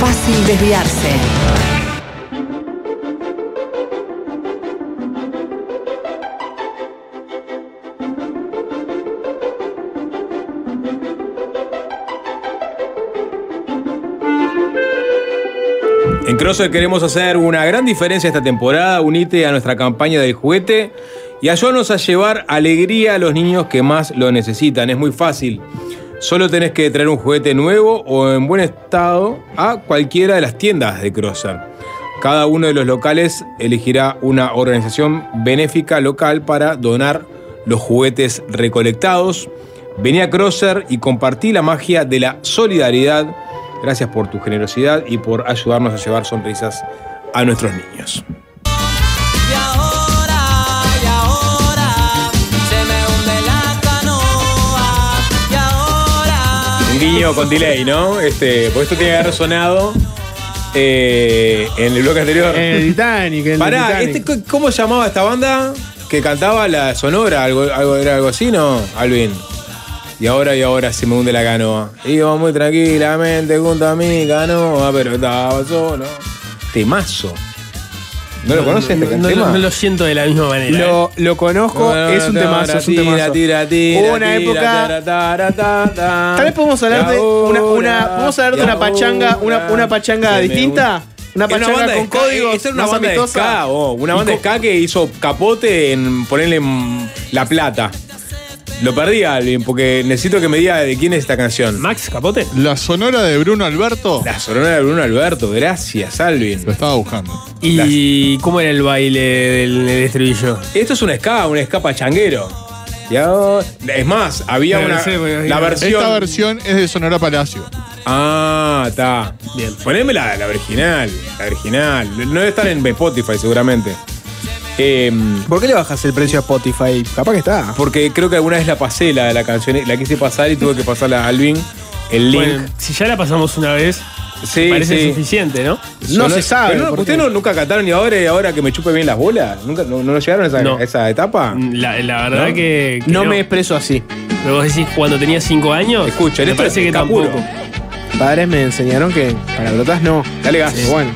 fácil desviarse. En Crosser queremos hacer una gran diferencia esta temporada. Unite a nuestra campaña del juguete y ayúdanos a llevar alegría a los niños que más lo necesitan. Es muy fácil. Solo tenés que traer un juguete nuevo o en buen estado a cualquiera de las tiendas de Crosser. Cada uno de los locales elegirá una organización benéfica local para donar los juguetes recolectados. Vení a Crosser y compartí la magia de la solidaridad. Gracias por tu generosidad y por ayudarnos a llevar sonrisas a nuestros niños. Y ahora se me hunde la canoa. Y ahora. Un guiño con delay, ¿no? Porque esto tiene que haber sonado en el bloque anterior. En el Titanic. Pará, ¿cómo llamaba esta banda que cantaba la Sonora? ¿Era algo así, no, Alvin? Y ahora se me hunde la canoa. Iba muy tranquilamente junto a mi canoa, pero estaba solo. Temazo. ¿No lo conoces este tema? No lo siento de la misma manera. Lo conozco, es un temazo, es un temazo. Hubo una época. Tal vez podemos hablar de una pachanga, una pachanga distinta. Una pachanga con códigos. Esa era una banda de ska, una banda de ska que hizo capote en ponerle La Plata. Lo perdí, Alvin, porque necesito que me diga de quién es esta canción. ¿Max Capote? La Sonora de Bruno Alberto. La Sonora de Bruno Alberto, gracias, Alvin. Lo estaba buscando. ¿Y cómo era el baile del estribillo? Esto es un ska pachanguero. Es más, había la versión. Esta versión es de Sonora Palacio. Ah, está. Bien. Poneme la original. La original. No debe estar en Spotify, seguramente. ¿Por qué le bajas el precio a Spotify? Capaz que está. Porque creo que alguna vez la pasé, la canción, la quise pasar y tuve que pasarla a Alvin. El link. Bueno, si ya la pasamos una vez, sí, parece suficiente, ¿no? No se sabe. ¿Ustedes nunca cantaron y ahora que me chupe bien las bolas? ¿Nunca, no llegaron a esa etapa? La verdad ¿No? que no me expreso así. Pero vos decís cuando tenía 5 años. Escuchen, me esto parece es que Capuro. tampoco. Padres me enseñaron que palabrotas no. Dale gas. Sí. Bueno.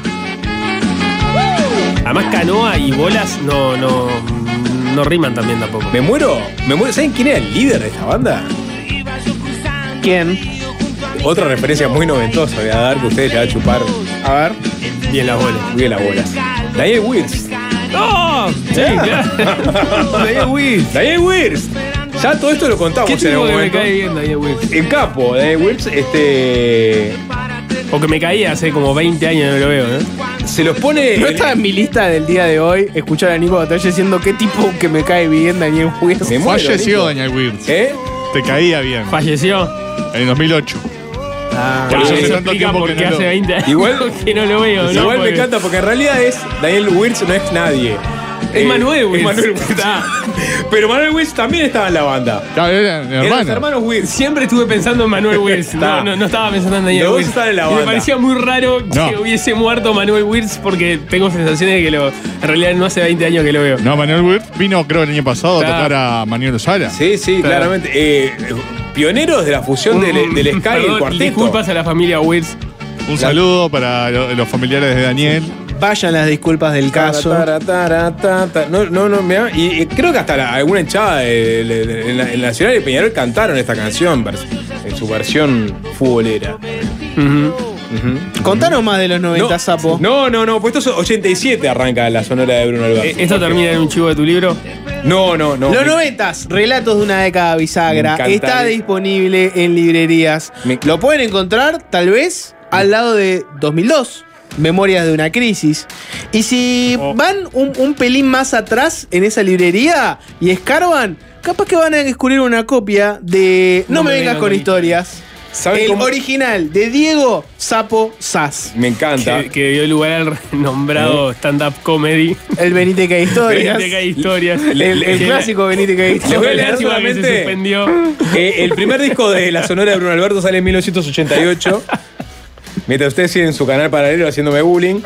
Además, canoa y bolas no riman también tampoco. Me muero. ¿Saben quién era el líder de esta banda? ¿Quién? Otra referencia muy noventosa voy a dar que ustedes le van a chupar. A ver. Bien las bolas. Bien las bolas. Daniel Wirtz. ¡Oh! Sí, claro. Daniel Wirtz. Daniel Wirtz. Ya todo esto lo contamos ¿Qué en algún tipo que me momento. cae bien Daniel Wirtz? El capo, Daniel Wirtz, Porque me caía hace como 20 años, no lo veo, ¿no? se los pone. No está en mi lista del día de hoy escuchar a Nico Batalla diciendo qué tipo que me cae bien Daniel Wirtz. Me muero, Falleció Nico. Daniel Wirtz. Te caía bien. Falleció. En 2008. Por eso hace eso tanto explica tiempo por que qué no hace lo- 20 años Igual- que no lo veo, ¿no? Igual me Porque encanta porque en realidad es Daniel Wirtz, no es nadie. Es Manuel Wirtz. Es Manuel Wirtz. Pero Manuel Wirtz también estaba en la banda. Claro, eran Eran los hermanos. hermanos Wirtz. Siempre estuve pensando en Manuel Wirtz. Está. No estaba pensando en Daniel Los dos Wirtz. están en la Y me banda. parecía muy raro que No. hubiese muerto Manuel Wirtz porque tengo sensaciones de que en realidad no hace 20 años que lo veo. No, Manuel Wirtz vino, creo, el año pasado Claro. a tocar a Manuel Sala. Sí, claramente. Pioneros de la fusión del ska y el Perdón, cuarteto. disculpas a la familia Wirtz. Un saludo para los familiares de Daniel. Vayan las disculpas del caso. No, mirá, y creo que hasta alguna hinchada en la Nacional de Peñarol cantaron esta canción en su versión futbolera. Contanos más de los 90, Sapo. No, pues esto es 87 arranca la sonora de Bruno Alberto. ¿Esto termina en un chivo de tu libro? No. Los 90, relatos de una década bisagra. Me Está encantaría. disponible en librerías. Lo pueden encontrar, tal vez, al lado de 2002. Memorias de una crisis. Y si van un pelín más atrás en esa librería y escarban, capaz que van a descubrir una copia de No me vengas con historias. ¿Saben El cómo? original de Diego Sapo Sass. Me encanta. Que dio lugar al nombrado stand-up comedy. El Benítez que hay historias. Benítez que hay historias. El clásico Benítez que hay Les voy a historias. leer Lástima que se solamente. suspendió. El primer disco de la sonora de Bruno Alberto sale en 1988. Mientras ustedes siguen su canal paralelo haciéndome bullying.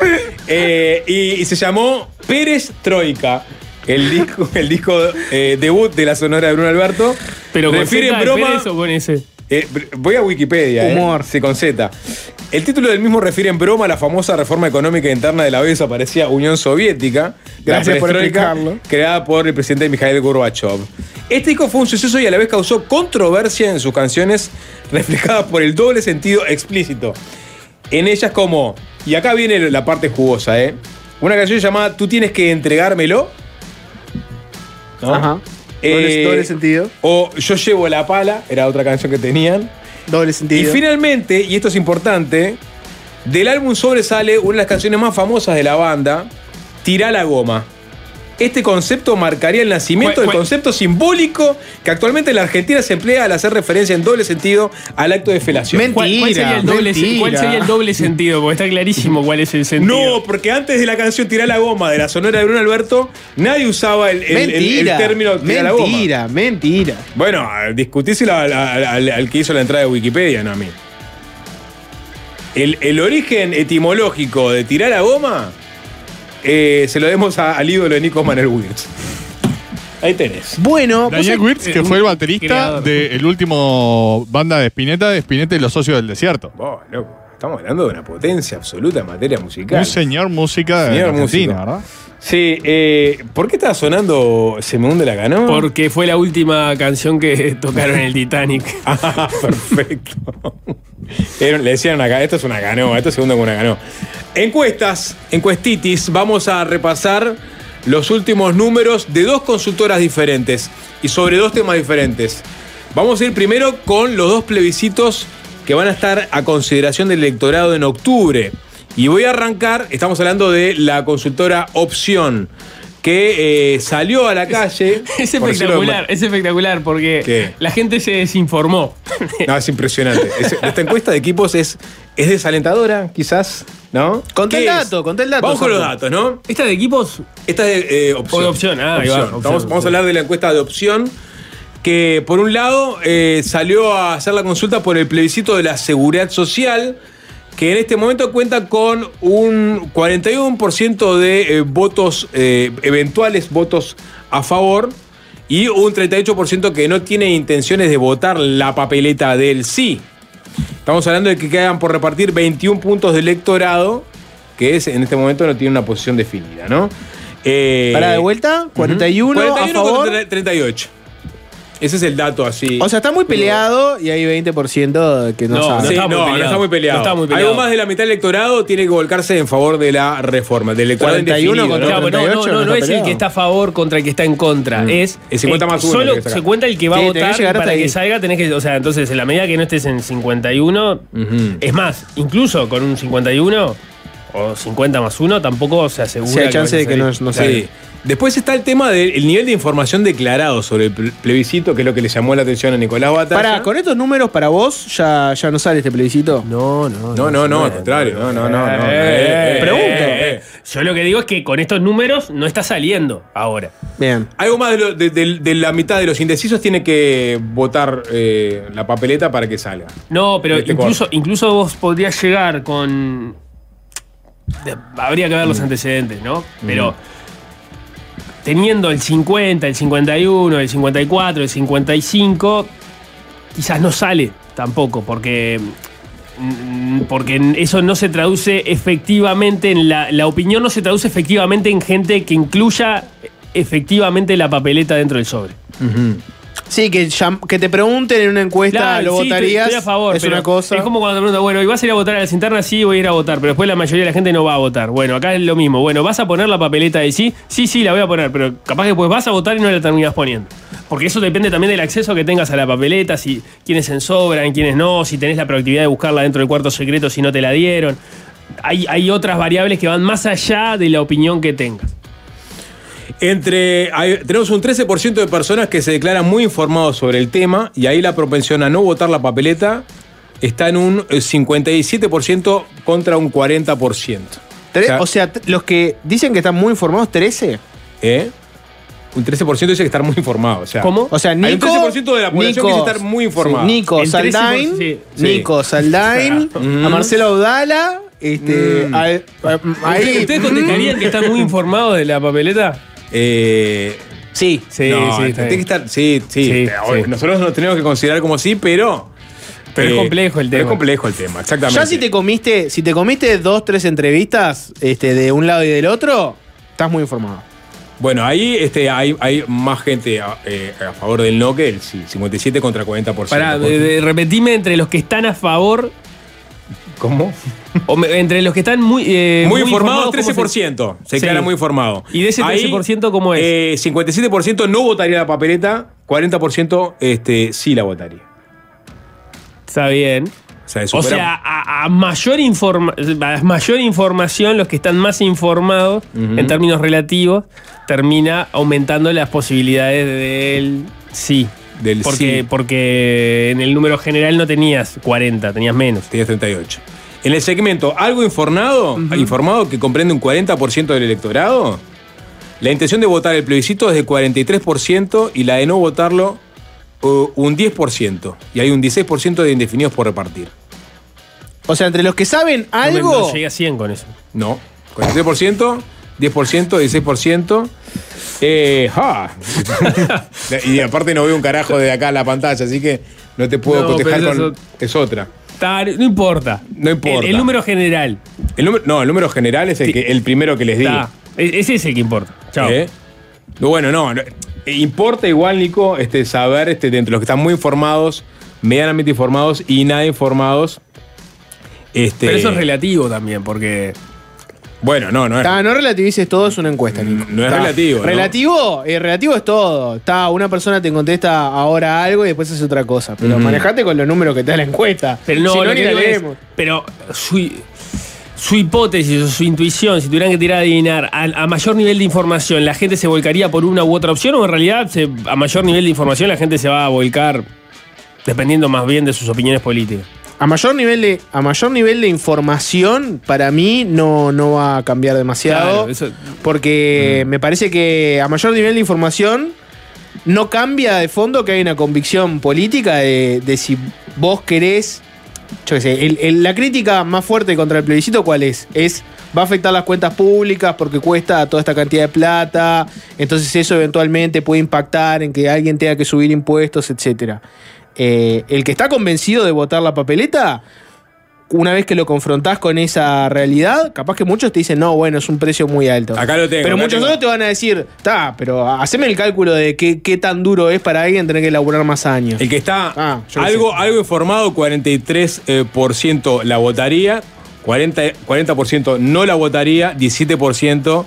Y se llamó Pérez Troika. El disco debut de la sonora de Bruno Alberto. Pero con Refiere Z en de broma. Pérez o con ese. Voy a Wikipedia. Humor. Sí, con Z. El título del mismo refiere en broma a la famosa reforma económica interna de la hoy desaparecida Unión Soviética, Gracias la por perestroika, explicarlo. creada por el presidente Mikhail Gorbachev. Este disco fue un suceso y a la vez causó controversia en sus canciones, reflejadas por el doble sentido explícito. En ellas como, y acá viene la parte jugosa, una canción llamada Tú tienes que entregármelo. ¿No? Ajá. Doble sentido. O Yo llevo la pala, era otra canción que tenían. Doble Y sentido. finalmente, y esto es importante, del álbum sobresale una de las canciones más famosas de la banda, Tirá la goma. Este concepto marcaría el nacimiento del concepto simbólico que actualmente en la Argentina se emplea al hacer referencia en doble sentido al acto de felación. Mentira. ¿Cuál sería el doble sentido? Porque está clarísimo cuál es el sentido. No, porque antes de la canción Tirá la goma de la Sonora de Bruno Alberto, nadie usaba el término Tirá la goma. Mentira. Bueno, discutíselo al que hizo la entrada de Wikipedia, no a mí. El origen etimológico de Tirar la goma se lo demos al ídolo de Nico Manuel Wirtz. Ahí tenés. Bueno, Daniel Wirtz, que fue el baterista creador. del último banda de Spinetta y los Socios del Desierto. Vos, loco, estamos hablando de una potencia absoluta en materia musical. Un señor música de Señor Argentina, músico. ¿verdad? Sí, ¿por qué estaba sonando Se me hunde la canoa? Porque fue la última canción que tocaron en el Titanic. Ah, perfecto. Le decían acá, esto es una canoa, esto se hunde con una canoa. Encuestitis, vamos a repasar los últimos números de dos consultoras diferentes y sobre dos temas diferentes. Vamos a ir primero con los dos plebiscitos que van a estar a consideración del electorado en octubre. Y voy a arrancar, estamos hablando de la consultora Opción, que salió a la calle. Es por decirlo de- es espectacular porque ¿Qué? la gente se desinformó. No, es impresionante. Esta encuesta de equipos es desalentadora, quizás, ¿no? Conté ¿Qué el es? dato, conté el dato. Vamos con los Santo. datos, ¿no? ¿Esta de equipos? Esta es de Opción. O de Opción, ahí va, Opción, Vamos a hablar de la encuesta de Opción, que por un lado salió a hacer la consulta por el plebiscito de la Seguridad Social, que en este momento cuenta con un 41% de votos, eventuales votos a favor, y un 38% que no tiene intenciones de votar la papeleta del sí. Estamos hablando de que quedan por repartir 21 puntos de electorado, que en este momento no tiene una posición definida, ¿no? Para de vuelta, 41, 41 a favor. contra 38. Ese es el dato así. O sea, está muy peleado y hay 20% que no, No, sabe. Sí, está muy no peleado. está muy peleado. No está muy peleado. Algo más de la mitad del electorado tiene que volcarse en favor de la reforma, del electorado 41 indefinido, contra ¿no? Claro, no, 38 no, no no está es el peleado. que está a favor contra el que está en contra. Es El 50 más uno Solo tenés que sacar. se cuenta el que va a Sí, tenés que votar llegar hasta para que ahí. salga. Tenés que, o sea, entonces en la medida que no estés en 51, es más, incluso con un 51 o 50 más 1, tampoco se asegura. Sí, hay que chance vayas de que a no, salir. no Sí. sabe. Después está el tema del nivel de información declarado sobre el plebiscito, que es lo que le llamó la atención a Nicolás Batalla. Para, con estos números para vos, ya no sale este plebiscito. No, al contrario. No. Pregunto. Yo lo que digo es que con estos números no está saliendo ahora. Bien. Algo más de la mitad de los indecisos tiene que votar la papeleta para que salga. No, pero Este incluso vos podrías llegar con. Habría que ver los antecedentes, ¿no? Pero teniendo el 50, el 51, el 54, el 55, quizás no sale tampoco, porque eso no se traduce efectivamente en la opinión no se traduce efectivamente en gente que incluya efectivamente la papeleta dentro del sobre. Sí, que te pregunten en una encuesta, Claro, ¿lo sí, votarías? Estoy a favor, es pero una cosa. Es como cuando te preguntan, bueno, ¿y vas a ir a votar a las internas? Sí, voy a ir a votar, pero después la mayoría de la gente no va a votar. Bueno, acá es lo mismo. Bueno, ¿vas a poner la papeleta de sí? Sí, la voy a poner, pero capaz que después vas a votar y no la terminás poniendo. Porque eso depende también del acceso que tengas a la papeleta, si quiénes se sobran, quiénes no, si tenés la proactividad de buscarla dentro del cuarto secreto si no te la dieron. Hay otras variables que van más allá de la opinión que tengas. Tenemos un 13% de personas que se declaran muy informados sobre el tema, y ahí la propensión a no votar la papeleta está en un 57% contra un 40%. O sea, los que dicen que están muy informados, 13. Un 13% dice que estar muy informado. O sea, ¿Cómo? O sea, hay un Nico. 13% de la población que dice estar muy informado. Sí, Nico El 13%, Saldain. sí. Nico Saldain. A Marcelo Audala. Ahí. ¿Ustedes contestarían que están muy informados de la papeleta? Sí. Sí, no, sí, tiene está que bien. estar. Sí. Sí, sí. Nosotros nos tenemos que considerar como sí, pero Pero es complejo el Pero tema. es complejo el tema, exactamente. Ya si te comiste 2, 3 entrevistas de un lado y del otro, estás muy informado. Bueno, ahí hay más gente a favor del no que el sí. 57 contra 40%. Pará, repetime entre los que están a favor. ¿Cómo? Entre los que están muy informados, ¿cómo 13%. Se Sí. declara muy informado. ¿Y de ese 13% cómo es? 57% no votaría la papeleta, 40% sí la votaría. Está bien. O sea, a mayor información, los que están más informados, en términos relativos, termina aumentando las posibilidades del sí. Del sí. Porque en el número general no tenías 40, tenías menos. Tenías 38. En el segmento algo informado, que comprende un 40% del electorado, la intención de votar el plebiscito es de 43% y la de no votarlo un 10%. Y hay un 16% de indefinidos por repartir. O sea, entre los que saben algo. No llegué a 100 con eso. No, 43%, 10%, 16%. Y aparte no veo un carajo de acá a la pantalla, así que no te puedo cotejar con... Es otra. No importa. No importa. El número general. El número general es el primero que les di. Ese es el que importa. Chao. Bueno, no. Importa igual, Nico, saber de entre los que están muy informados, medianamente informados y nada informados. Pero eso es relativo también, porque... Bueno, no es. No relativices todo, es una encuesta, Nico. No es relativo. ¿no? Relativo es todo. Una persona te contesta ahora algo y después hace otra cosa. Pero manejate con los números que te da la encuesta. Pero no, si lo ni que la digo es, leemos. pero su hipótesis o su intuición, si tuvieran que tirar a adivinar, a mayor nivel de información, ¿la gente se volcaría por una u otra opción? ¿O en realidad a mayor nivel de información la gente se va a volcar dependiendo más bien de sus opiniones políticas? A mayor nivel de información, para mí no va a cambiar demasiado. Claro, eso... Porque me parece que a mayor nivel de información no cambia de fondo que hay una convicción política de si vos querés. Yo qué sé, la crítica más fuerte contra el plebiscito, ¿cuál es? Va a afectar las cuentas públicas porque cuesta toda esta cantidad de plata. Entonces eso eventualmente puede impactar en que alguien tenga que subir impuestos, etcétera. El que está convencido de votar la papeleta, una vez que lo confrontás con esa realidad, capaz que muchos te dicen, no, bueno, es un precio muy alto. Acá lo tengo. Pero muchos otros te van a decir, pero haceme el cálculo de qué tan duro es para alguien tener que laburar más años. El que está algo informado, 43% la votaría, 40% no la votaría, 17%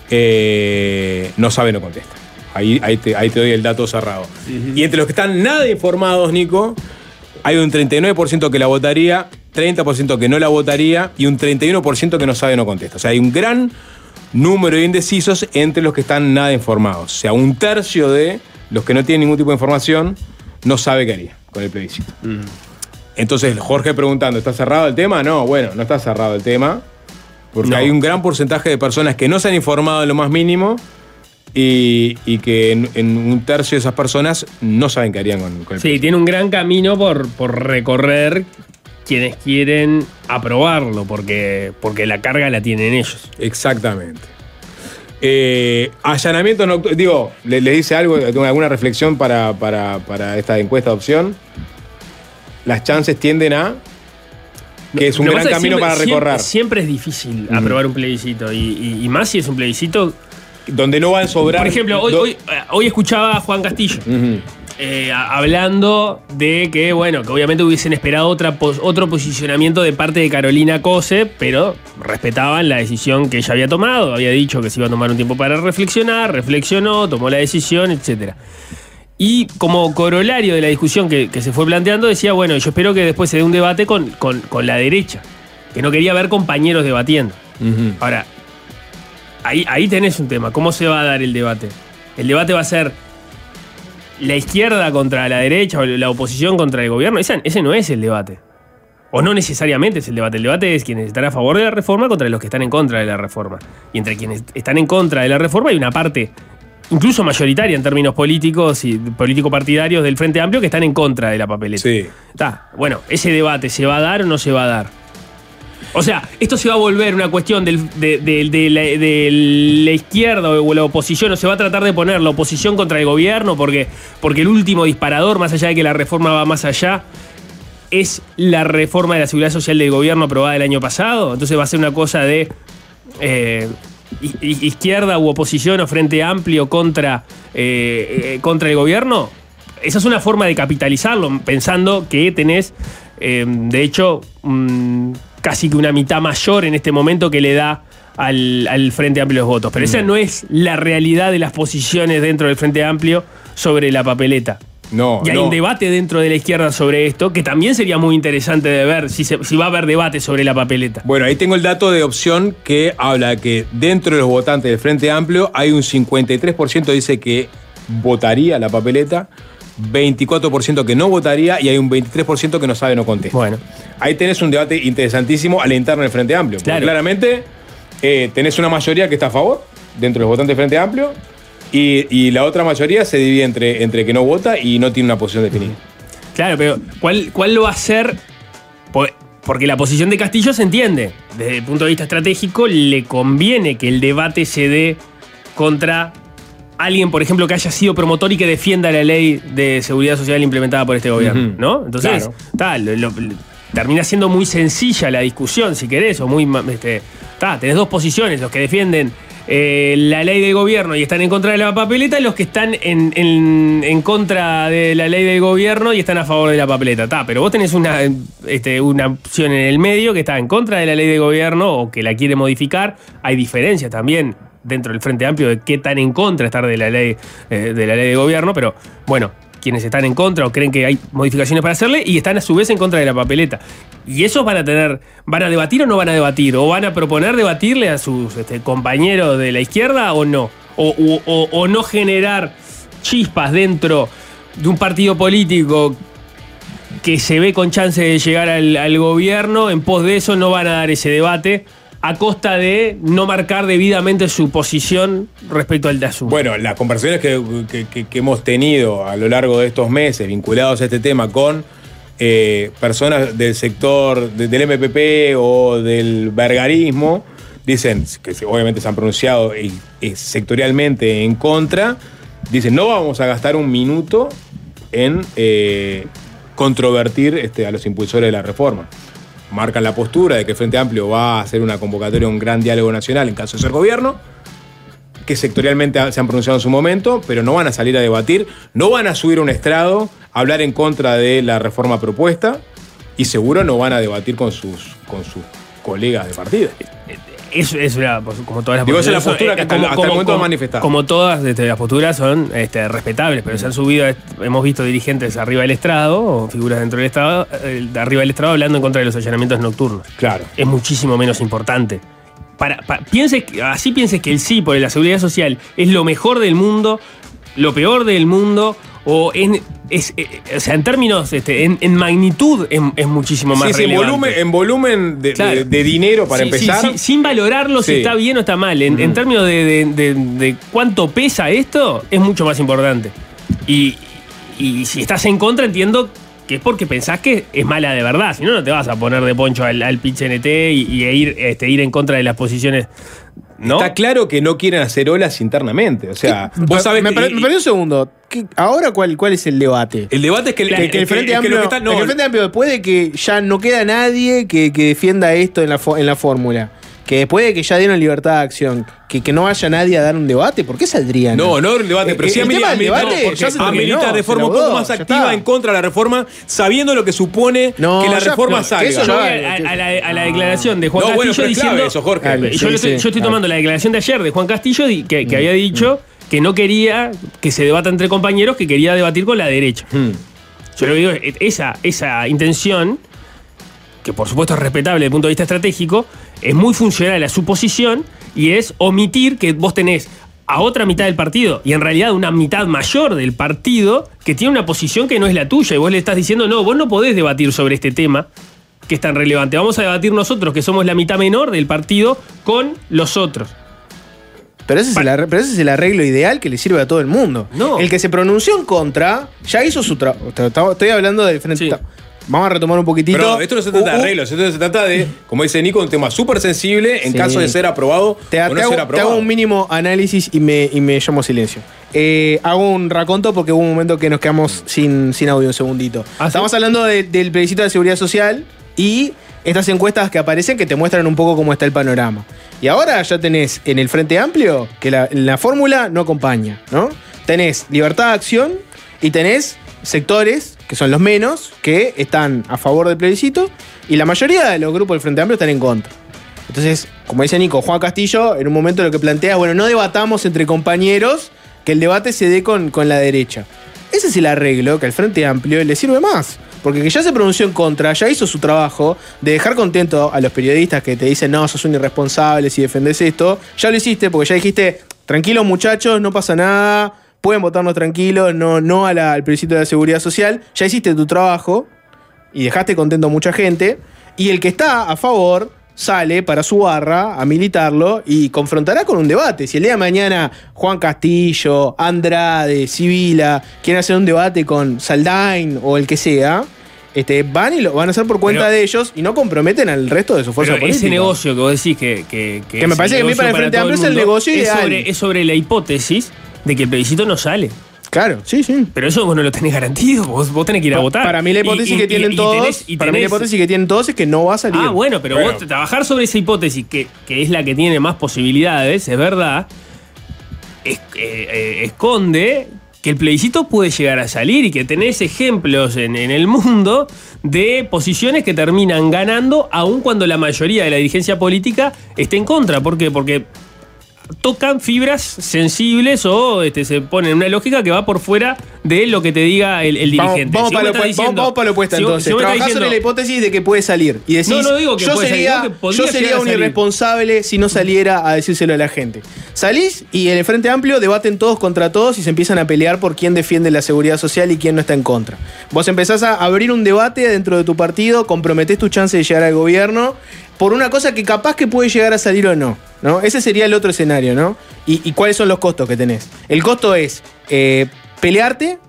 no sabe, no contesta. Ahí te doy el dato cerrado. Y entre los que están nada informados, Nico, hay un 39% que la votaría, 30% que no la votaría y un 31% que no sabe, no contesta. O sea, hay un gran número de indecisos entre los que están nada informados. O sea, un tercio de los que no tienen ningún tipo de información no sabe qué haría con el plebiscito. Entonces, Jorge preguntando, ¿está cerrado el tema? No, bueno, no está cerrado el tema, porque hay un gran porcentaje de personas que no se han informado en lo más mínimo y que en un tercio de esas personas no saben qué harían con el plebiscito. Sí, tiene un gran camino por recorrer quienes quieren aprobarlo, porque la carga la tienen ellos. Exactamente. Allanamiento nocturno. Digo, ¿le dice algo, alguna reflexión para esta encuesta de opción? Las chances tienden a que es un gran camino para recorrer. Siempre es difícil aprobar un plebiscito, y más si es un plebiscito donde no van a sobrar. Por ejemplo, hoy escuchaba a Juan Castillo hablando de que, bueno, que obviamente hubiesen esperado otro posicionamiento de parte de Carolina Cose, pero respetaban la decisión que ella había tomado. Había dicho que se iba a tomar un tiempo para reflexionar, reflexionó, tomó la decisión, etc. Y como corolario de la discusión que se fue planteando, decía, bueno, yo espero que después se dé un debate con la derecha, que no quería ver compañeros debatiendo. Ahora, ahí tenés un tema. ¿Cómo se va a dar el debate? El debate va a ser la izquierda contra la derecha o la oposición contra el gobierno. Ese no es el debate. O no necesariamente es el debate. El debate es quienes están a favor de la reforma contra los que están en contra de la reforma. Y entre quienes están en contra de la reforma hay una parte, incluso mayoritaria en términos políticos y político-partidarios del Frente Amplio, que están en contra de la papeleta. Sí. Bueno, ese debate, ¿se va a dar o no se va a dar? O sea, esto se va a volver una cuestión de la izquierda o la oposición, o se va a tratar de poner la oposición contra el gobierno porque el último disparador, más allá de que la reforma va más allá, es la reforma de la Seguridad Social del gobierno aprobada el año pasado. Entonces va a ser una cosa de izquierda u oposición o Frente Amplio contra el gobierno. Esa es una forma de capitalizarlo, pensando que tenés, de hecho, casi que una mitad mayor en este momento que le da al Frente Amplio los votos. Pero esa no es la realidad de las posiciones dentro del Frente Amplio sobre la papeleta. No, y hay un debate dentro de la izquierda sobre esto, que también sería muy interesante de ver si va a haber debate sobre la papeleta. Bueno, ahí tengo el dato de opción que habla de que dentro de los votantes del Frente Amplio hay un 53% dice que votaría la papeleta, 24% que no votaría y hay un 23% que no sabe, no contesta. Bueno. Ahí tenés un debate interesantísimo a la interna del Frente Amplio. Claro. Claramente tenés una mayoría que está a favor dentro de los votantes del Frente Amplio y la otra mayoría se divide entre que no vota y no tiene una posición definida. Claro, pero ¿cuál lo va a hacer? Porque la posición de Castillo se entiende. Desde el punto de vista estratégico, le conviene que el debate se dé contra alguien, por ejemplo, que haya sido promotor y que defienda la ley de seguridad social implementada por este gobierno, ¿no? Entonces, termina siendo muy sencilla la discusión, si querés, o muy... tenés dos posiciones, los que defienden la ley del gobierno y están en contra de la papeleta y los que están en contra de la ley del gobierno y están a favor de la papeleta. Pero vos tenés una opción en el medio que está en contra de la ley del gobierno o que la quiere modificar. Hay diferencias también dentro del Frente Amplio de qué tan en contra estar de la ley de gobierno, pero bueno, quienes están en contra o creen que hay modificaciones para hacerle y están a su vez en contra de la papeleta. Y esos ¿van a debatir o no van a debatir? ¿O van a proponer debatirle a sus compañeros de la izquierda o no? O no generar chispas dentro de un partido político que se ve con chance de llegar al gobierno. En pos de eso no van a dar ese debate a costa de no marcar debidamente su posición respecto al de asunto. Bueno, las conversaciones que hemos tenido a lo largo de estos meses vinculados a este tema con personas del sector del MPP o del vergarismo, dicen que obviamente se han pronunciado sectorialmente en contra, dicen no vamos a gastar un minuto en controvertir a los impulsores de la reforma. Marcan la postura de que el Frente Amplio va a hacer una convocatoria a un gran diálogo nacional en caso de ser gobierno, que sectorialmente se han pronunciado en su momento, pero no van a salir a debatir, no van a subir a un estrado a hablar en contra de la reforma propuesta y seguro no van a debatir con sus colegas de partido. Es como todas las Digo, posturas. esa es la postura que hasta el momento han manifestado. Como todas las posturas son respetables, pero se han subido, hemos visto dirigentes arriba del estrado o figuras dentro del estrado, arriba del estrado hablando en contra de los allanamientos nocturnos. Claro. Es muchísimo menos importante. Pienses que el sí por la seguridad social es lo mejor del mundo, lo peor del mundo, o sea, en términos, en magnitud es muchísimo más relevante. En volumen de dinero para empezar. Sí, sin valorarlo si está bien o está mal. En términos de cuánto pesa esto, es mucho más importante. Y si estás en contra, entiendo que es porque pensás que es mala de verdad. Si no, no te vas a poner de poncho al PIT-CNT y ir en contra de las posiciones. ¿No? Está claro que no quieren hacer olas internamente. O sea, vos sabés me perdí un segundo. ¿Ahora cuál es el debate? El debate es que el Frente Amplio, después de que ya no queda nadie que defienda esto en la fórmula, que después de que ya dieron libertad de acción, que no haya nadie a dar un debate, ¿por qué saldrían? No el debate, pero sí a militar de forma un poco más activa en contra de la reforma, sabiendo lo que supone que la reforma salga. Yo voy a la declaración de Juan Castillo diciendo... Eso, Jorge. Yo estoy tomando la declaración de ayer de Juan Castillo que había dicho que no quería que se debata entre compañeros, que quería debatir con la derecha. Yo lo digo, esa intención, que por supuesto es respetable desde el punto de vista estratégico, es muy funcional a su posición y es omitir que vos tenés a otra mitad del partido y en realidad una mitad mayor del partido que tiene una posición que no es la tuya y vos le estás diciendo no, vos no podés debatir sobre este tema que es tan relevante. Vamos a debatir nosotros, que somos la mitad menor del partido, con los otros. Pero ese es el arreglo ideal que le sirve a todo el mundo. No. El que se pronunció en contra ya hizo su trabajo. Estoy hablando del Frente. Sí. vamos a retomar un poquitito. Pero esto no se trata de arreglos, esto se trata de, como dice Nico, un tema súper sensible en Sí. caso de ser aprobado Te o no ser hago aprobado. un mínimo análisis y me llamo silencio. Hago un raconto porque hubo un momento que nos quedamos sin audio, un segundito. ¿Ah, sí? Estamos hablando del plebiscito de seguridad social y estas encuestas que aparecen que te muestran un poco cómo está el panorama. Y ahora ya tenés en el Frente Amplio que la fórmula no acompaña, ¿no? Tenés libertad de acción y tenés sectores, que son los menos, que están a favor del plebiscito y la mayoría de los grupos del Frente Amplio están en contra. Entonces, como dice Nico, Juan Castillo en un momento lo que plantea, bueno, no debatamos entre compañeros, que el debate se dé con la derecha. Ese es el arreglo que al Frente Amplio le sirve más. Porque que ya se pronunció en contra, ya hizo su trabajo de dejar contento a los periodistas que te dicen, no, sos un irresponsable si defendés esto. Ya lo hiciste porque ya dijiste, tranquilos muchachos, no pasa nada, pueden votarnos tranquilos, no al plebiscito de la seguridad social. Ya hiciste tu trabajo y dejaste contento a mucha gente. Y el que está a favor sale para su barra a militarlo y confrontará con un debate. Si el día de mañana Juan Castillo, Andrade, Sibila quieren hacer un debate con Saldain o el que sea, van y lo van a hacer por cuenta Pero- de ellos y no comprometen al resto de su fuerza Pero política. ese negocio que vos decís que Que me es parece el que a mí negocio para el Frente todo Amplio es el mundo, negocio ideal. es sobre la hipótesis de que el plebiscito no sale. Claro, sí, sí. Pero eso vos no lo tenés garantido, vos tenés que ir a votar. Para mí la hipótesis que tienen todos, para mí la hipótesis que tienen todos es que no va a salir. Ah, bueno, pero Bueno. vos trabajar sobre esa hipótesis, que es la que tiene más posibilidades, es verdad, esconde que el plebiscito puede llegar a salir y que tenés ejemplos en el mundo de posiciones que terminan ganando aun cuando la mayoría de la dirigencia política esté en contra. ¿Por qué? Porque tocan fibras sensibles o se ponen en una lógica que va por fuera de lo que te diga el dirigente. Vamos Si para vos me estás diciendo- lo opuesto si vos- entonces. si vos me estás Trabajás sobre diciendo- la hipótesis de que puede salir. Y decís, No digo que yo puede salir, sería, digo que podría yo sería llegar a un salir. irresponsable si no saliera a decírselo a la gente. Salís y en el Frente Amplio debaten todos contra todos y se empiezan a pelear por quién defiende la seguridad social y quién no está en contra. Vos empezás a abrir un debate dentro de tu partido, comprometés tu chance de llegar al gobierno por una cosa que capaz que puede llegar a salir o no, ¿no? Ese sería el otro escenario, ¿no? ¿Y cuáles son los costos que tenés? El costo es pelearte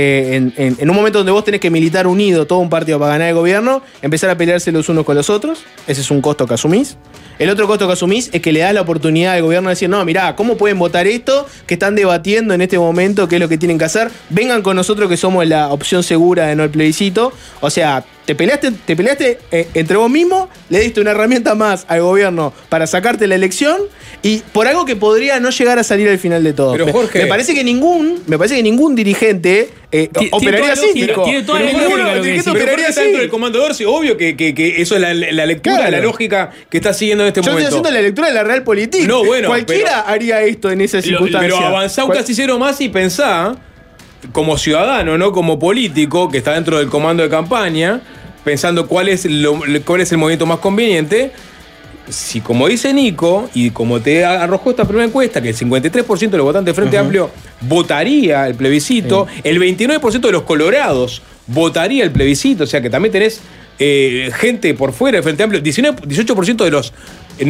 en un momento donde vos tenés que militar unido todo un partido para ganar el gobierno, empezar a pelearse los unos con los otros. Ese es un costo que asumís. El otro costo que asumís es que le das la oportunidad al gobierno de decir, no, mirá, ¿cómo pueden votar esto que están debatiendo en este momento? ¿Qué es lo que tienen que hacer? Vengan con nosotros que somos la opción segura de no el plebiscito. O sea, te peleaste entre vos mismo, le diste una herramienta más al gobierno para sacarte la elección y por algo que podría no llegar a salir al final de todo. Pero, Jorge- me parece que ningún dirigente operaría toda así, lógica, Nico. tiene toda Pero la ninguno lógica lo que dirigente decís. Pero operaría ¿por qué está dentro así. del comando de Orsi? Obvio que eso es la lectura, Claro. la lógica que está siguiendo en este Yo estoy momento. haciendo la lectura de la Realpolitik. No, bueno, Cualquiera haría esto en esa circunstancia. Pero avanzá un casillero más y pensá, como ciudadano, no como político, que está dentro del comando de campaña, pensando cuál es el movimiento más conveniente. Si, como dice Nico, y como te arrojó esta primera encuesta, que el 53% de los votantes de Frente Amplio votaría el plebiscito, el 29% de los colorados votaría el plebiscito, o sea que también tenés gente por fuera del Frente Amplio, 18% de los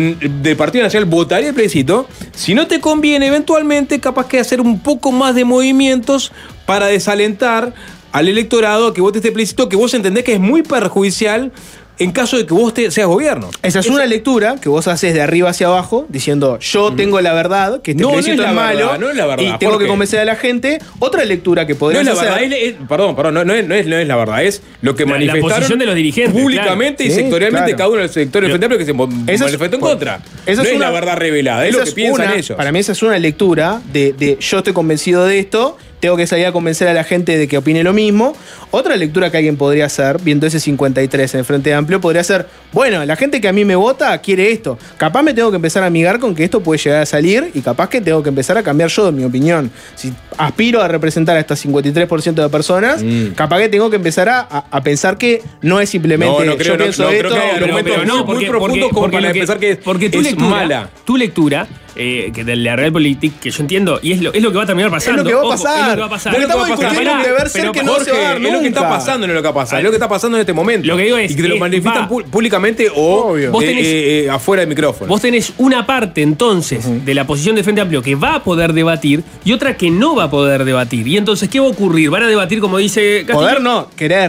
del Partido Nacional votaría el plebiscito. Si no te conviene, eventualmente, capaz que hacer un poco más de movimientos para desalentar al electorado que vote este plebiscito, que vos entendés que es muy perjudicial en caso de que vos seas gobierno. Esa es una lectura que vos haces de arriba hacia abajo, diciendo yo tengo la verdad, que este No, no plebiscito es es la malo verdad, no es la verdad, y tengo Jorge. que convencer a la gente. Otra lectura que No podrías es la hacer. verdad, no es la verdad, es lo que La manifestaron posición de los dirigentes, públicamente claro. y Sí, sectorialmente claro. cada uno de los sectores del Frente Amplio que se Esa es- manifestó en pues, contra. esa No es es la una- verdad revelada, es Esa lo que piensan ellos. Para mí esa es una lectura de yo estoy convencido de esto, tengo que salir a convencer a la gente de que opine lo mismo. Otra lectura que alguien podría hacer, viendo ese 53 en el Frente Amplio, podría ser, bueno, la gente que a mí me vota quiere esto. Capaz me tengo que empezar a amigar con que esto puede llegar a salir y capaz que tengo que empezar a cambiar yo, en mi opinión. Si aspiro a representar a estas 53% de personas, capaz que tengo que empezar a pensar que no es simplemente No creo, yo pienso no creo esto. que haya argumentos muy profundos como para pensar que porque tu es lectura, mala. Tu lectura, que de la Realpolitik, que yo entiendo, y es lo que va a terminar pasando. Es lo que va a Ojo, pasar. es lo que va a pasar. Porque Es lo que estamos va a pasar. discutiendo un Pará, deber ser pero que no se va a dar Jorge, es lo que está nunca. pasando, no es lo que pasa, es lo que está pasando en este momento. Lo que digo es, y que te lo manifiestan va. públicamente o Obvio. Vos tenés- afuera del micrófono. Vos tenés una parte entonces de la posición del Frente Amplio que va a poder debatir y otra que no va a poder debatir. Y entonces, ¿qué va a ocurrir? Van a debatir, como dice Castillo. Poder no, querer.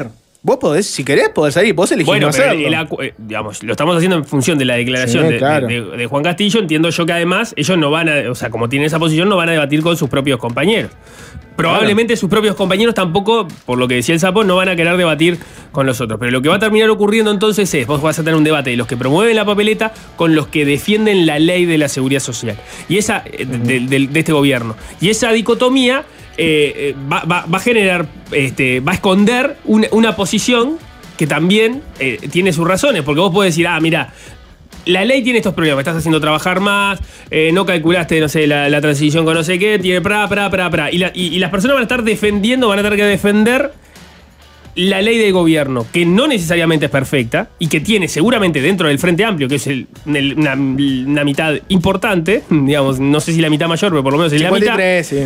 Vos podés, si querés, podés salir, podés elegir Bueno, no pero hacerlo. digamos, lo estamos haciendo en función de la declaración Sí, claro. de Juan Castillo. Entiendo yo que además ellos no van a, o sea, como tienen esa posición, no van a debatir con sus propios compañeros. Probablemente sus propios compañeros tampoco, por lo que decía el Sapo, no van a querer debatir con los otros. Pero lo que va a terminar ocurriendo entonces es, vos vas a tener un debate de los que promueven la papeleta con los que defienden la ley de la seguridad social. Y esa, de este gobierno. Y esa dicotomía va a generar, va a esconder una posición que también tiene sus razones. Porque vos podés decir, mira, la ley tiene estos problemas, estás haciendo trabajar más, no calculaste, no sé, la transición con no sé qué, tiene Y las personas van a estar defendiendo, van a tener que defender la ley del gobierno, que no necesariamente es perfecta y que tiene seguramente dentro del Frente Amplio, que es una mitad importante, digamos, no sé si la mitad mayor, pero por lo menos es la mitad,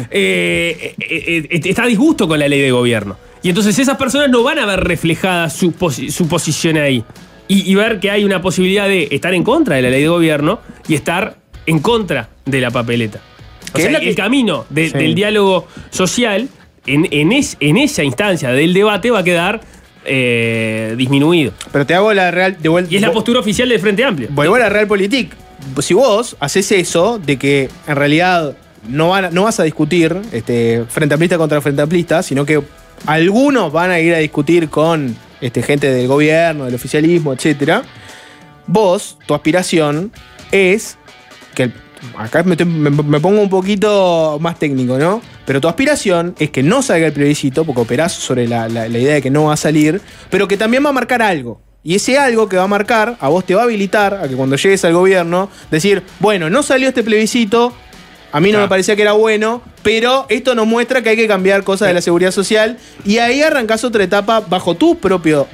53, sí. está a disgusto con la ley de gobierno. Y entonces esas personas no van a ver reflejada su posición ahí. Y ver que hay una posibilidad de estar en contra de la ley de gobierno y estar en contra de la papeleta. O sea, el camino del diálogo social en esa instancia del debate va a quedar disminuido. Pero te hago la real... Y es la postura oficial del Frente Amplio. Vuelvo a la Realpolitik. Si vos haces eso, de que en realidad no vas a discutir Frente Amplista contra Frente Amplista, sino que algunos van a ir a discutir con gente del gobierno, del oficialismo, etcétera. Vos, tu aspiración es que acá me pongo un poquito más técnico, ¿no? Pero tu aspiración es que no salga el plebiscito, porque operás sobre la idea de que no va a salir, pero que también va a marcar algo. Y ese algo que va a marcar, a vos te va a habilitar a que cuando llegues al gobierno, decir, bueno, no salió este plebiscito, a mí no me parecía que era bueno, pero esto nos muestra que hay que cambiar cosas de la seguridad social, y ahí arrancás otra etapa bajo tu propio